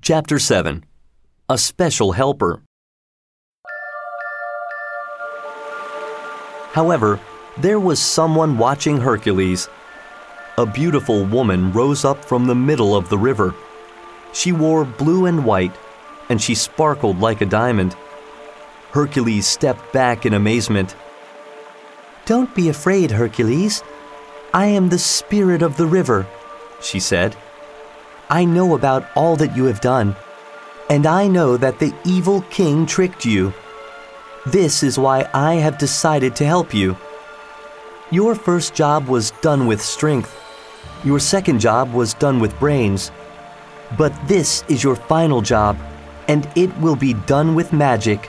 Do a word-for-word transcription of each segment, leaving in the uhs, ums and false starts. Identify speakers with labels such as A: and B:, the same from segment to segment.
A: Chapter seven. A Special Helper. However, there was someone watching Hercules. A beautiful woman rose up from the middle of the river. She wore blue and white, and she sparkled like a diamond. Hercules stepped back in amazement.
B: "Don't be afraid, Hercules. I am the spirit of the river," she said. "I know about all that you have done, and I know that the evil king tricked you. This is why I have decided to help you. Your first job was done with strength. Your second job was done with brains. But this is your final job, and it will be done with magic."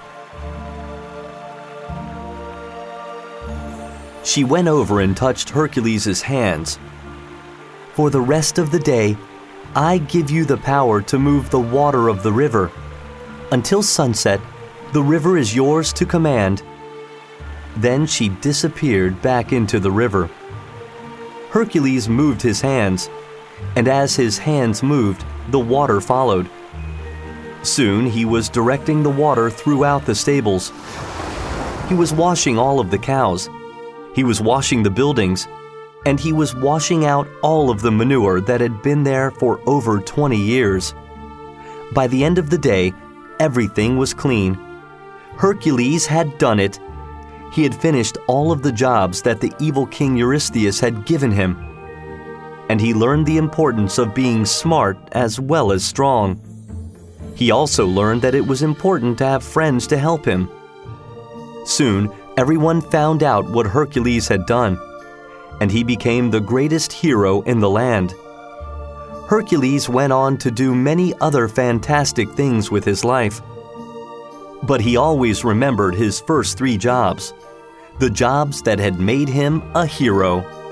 A: She went over and touched Hercules' hands.
B: "For the rest of the day, I give you the power to move the water of the river. Until sunset, the river is yours to command." Then she disappeared back into the river. Hercules moved his hands, and as his hands moved, the water followed. Soon he was directing the water throughout the stables. He was washing all of the cows. He was washing the buildings, and he was washing out all of the manure that had been there for over twenty years. By the end of the day, everything was clean. Hercules had done it. He had finished all of the jobs that the evil King Eurystheus had given him. And he learned the importance of being smart as well as strong. He also learned that it was important to have friends to help him. Soon, everyone found out what Hercules had done, and he became the greatest hero in the land. Hercules went on to do many other fantastic things with his life. But he always remembered his first three jobs, the jobs that had made him a hero.